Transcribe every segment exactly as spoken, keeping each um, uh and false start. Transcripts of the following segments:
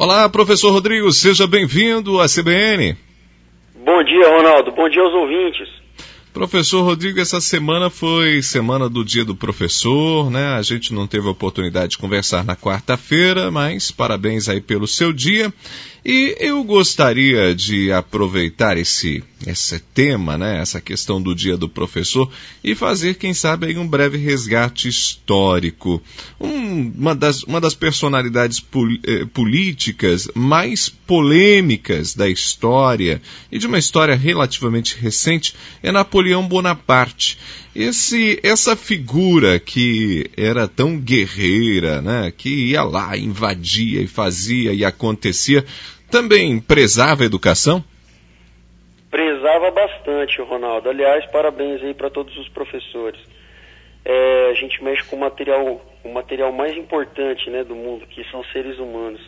Olá, professor Rodrigo, seja bem-vindo à C B N. Bom dia, Ronaldo. Bom dia aos ouvintes. Professor Rodrigo, essa semana foi semana do Dia do Professor, né? A gente não teve a oportunidade de conversar na quarta-feira, mas parabéns aí pelo seu dia. E eu gostaria de aproveitar esse, esse tema, né? Essa questão do Dia do Professor e fazer, quem sabe, aí um breve resgate histórico. Um, uma, das, uma das personalidades pol, eh, políticas mais polêmicas da história e de uma história relativamente recente é Napoleão Bonaparte. Esse, essa figura que era tão guerreira, né, que ia lá, invadia e fazia e acontecia, também prezava a educação? Prezava bastante, Ronaldo. Aliás, parabéns aí para todos os professores. É, a gente mexe com o material, o material mais importante, né, do mundo, que são seres humanos.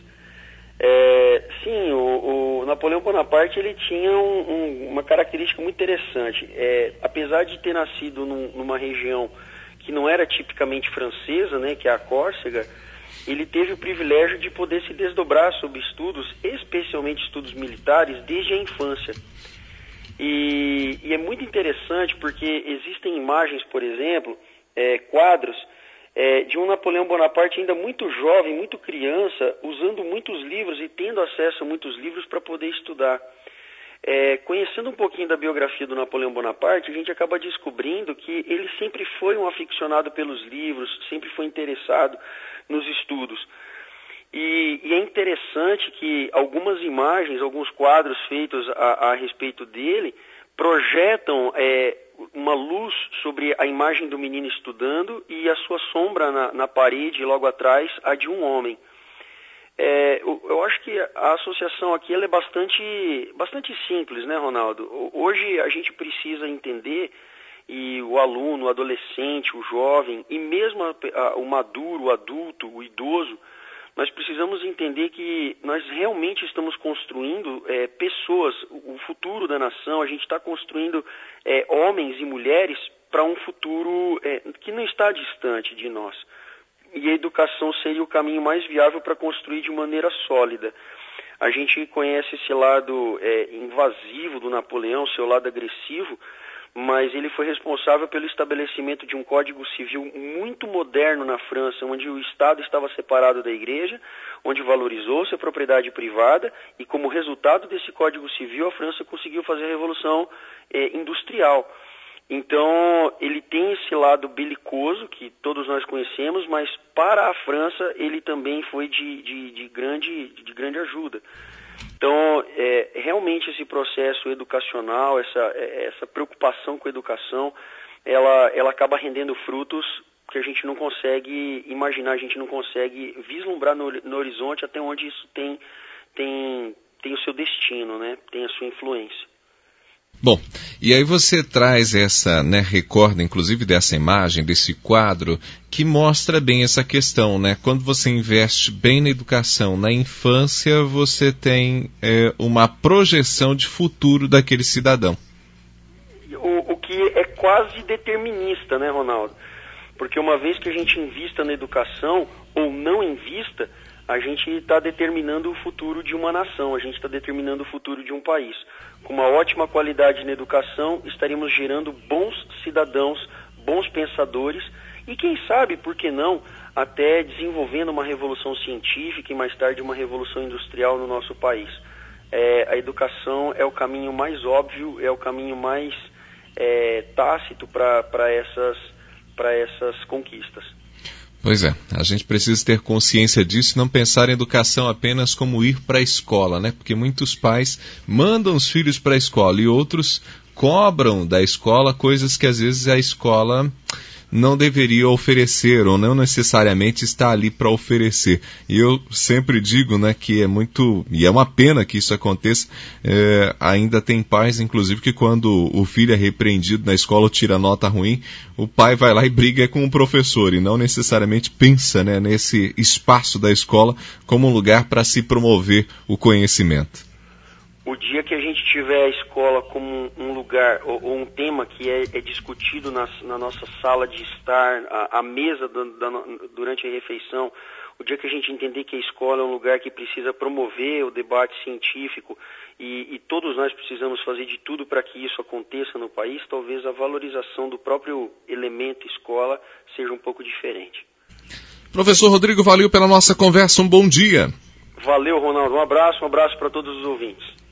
É, sim, o, o Napoleão Bonaparte ele tinha um, um, uma característica muito interessante. É, apesar de ter nascido num, numa região que não era tipicamente francesa, né, que é a Córcega, ele teve o privilégio de poder se desdobrar sobre estudos, especialmente estudos militares, desde a infância. E, e é muito interessante porque existem imagens, por exemplo, é, quadros, É, de um Napoleão Bonaparte ainda muito jovem, muito criança, usando muitos livros e tendo acesso a muitos livros para poder estudar. É, conhecendo um pouquinho da biografia do Napoleão Bonaparte, a gente acaba descobrindo que ele sempre foi um aficionado pelos livros, sempre foi interessado nos estudos. E, e é interessante que algumas imagens, alguns quadros feitos a, a respeito dele, projetam é, uma luz sobre a imagem do menino estudando e a sua sombra na, na parede, logo atrás, a de um homem. É, eu, eu acho que a associação aqui ela é bastante, bastante simples, né, Ronaldo? Hoje a gente precisa entender, e o aluno, o adolescente, o jovem, e mesmo a, a, o maduro, o adulto, o idoso, nós precisamos entender que nós realmente estamos construindo é, pessoas, o futuro da nação, a gente está construindo é, homens e mulheres para um futuro é, que não está distante de nós. E a educação seria o caminho mais viável para construir de maneira sólida. A gente conhece esse lado é, invasivo do Napoleão, seu lado agressivo, mas ele foi responsável pelo estabelecimento de um código civil muito moderno na França, onde o Estado estava separado da Igreja, onde valorizou-se a propriedade privada e, como resultado desse código civil, a França conseguiu fazer a Revolução eh, Industrial. Então, ele tem esse lado belicoso, que todos nós conhecemos, mas para a França ele também foi de, de, de, grande, de grande ajuda. Então, é, realmente esse processo educacional, essa, essa preocupação com a educação, ela, ela acaba rendendo frutos que a gente não consegue imaginar, a gente não consegue vislumbrar no, no horizonte até onde isso tem, tem, tem o seu destino, né? Tem a sua influência. Bom, e aí você traz essa, né, recorda inclusive dessa imagem, desse quadro, que mostra bem essa questão, né? Quando você investe bem na educação, na infância, você tem é, uma projeção de futuro daquele cidadão. O, o que é quase determinista, né, Ronaldo? Porque uma vez que a gente invista na educação, ou não invista, a gente está determinando o futuro de uma nação, a gente está determinando o futuro de um país. Com uma ótima qualidade na educação, estaremos gerando bons cidadãos, bons pensadores e, quem sabe, por que não, até desenvolvendo uma revolução científica e mais tarde uma revolução industrial no nosso país. É, a educação é o caminho mais óbvio, é o caminho mais é, tácito para essas, para essas conquistas. Pois é, a gente precisa ter consciência disso e não pensar em educação apenas como ir para a escola, né? Porque muitos pais mandam os filhos para a escola e outros cobram da escola coisas que às vezes a escola não deveria oferecer ou não necessariamente está ali para oferecer. E eu sempre digo, né, que é muito, e é uma pena que isso aconteça, é, ainda tem pais, inclusive, que quando o filho é repreendido na escola ou tira nota ruim, o pai vai lá e briga com o professor e não necessariamente pensa, né, nesse espaço da escola como um lugar para se promover o conhecimento. O dia que a gente tiver a escola como um lugar ou, ou um tema que é, é discutido na, na nossa sala de estar, a, a mesa do, da, durante a refeição, o dia que a gente entender que a escola é um lugar que precisa promover o debate científico e, e todos nós precisamos fazer de tudo para que isso aconteça no país, talvez a valorização do próprio elemento escola seja um pouco diferente. Professor Rodrigo, valeu pela nossa conversa, um bom dia. Valeu, Ronaldo, um abraço, um abraço para todos os ouvintes.